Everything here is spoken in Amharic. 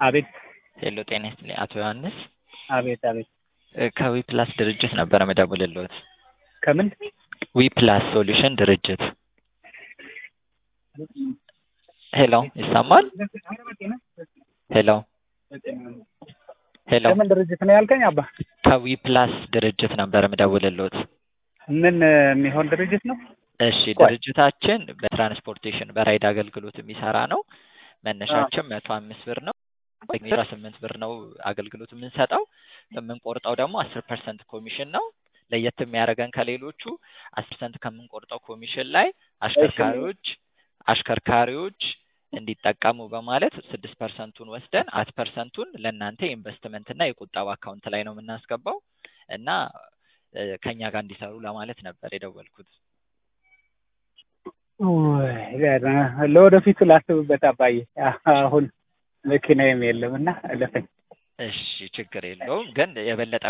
አቤት ሄሎ ጤና ይስጥልኝ አቶ ዮሐንስ አቤት አቤት ከዊ ፕላስ ድርጅት ነበረ መደወልልዎት። ከምን ዊ ፕላስ ሶሉሽን ድርጅት። ሄሎ ይሰማል? ሄሎ ሄሎ ከምን ድርጅት ነው ያልከኝ አባ? ከዊ ፕላስ ድርጅት ነበረ መደወልልዎት። ምን የሚሆን ድርጅት ነው? እሺ ድርጅታችን በትራንስፖርቴሽን በራይድ አገልግሎት የሚሰራ ነው። መነሻችን 105 ብር ነው። 18 ብር ነው አገልግሎት የምንሰጠው። የምንቆርጠው ደግሞ 10% ኮሚሽን ነው። ለየት የሚያደርገን ከሌሎቹ 10% ከምንቆርጠው ኮሚሽን ላይ አሽከርካሪዎች እንዲጠቀሙ በማለት 6%ን ወስደን 10%ን ለእናንተ ኢንቨስትመንት እና የቁጠባ አካውንት ላይ ነው የምናስገባው እና ከኛ ጋር እንዲሰሩ ለማለት ነበር የደወልኩት። ለወደፊቱ ላስብበት አባዬ። አሁን መኪናዬም የለም እና እለፈኝ። እሺ ችግር የለውም ግን የበለጠ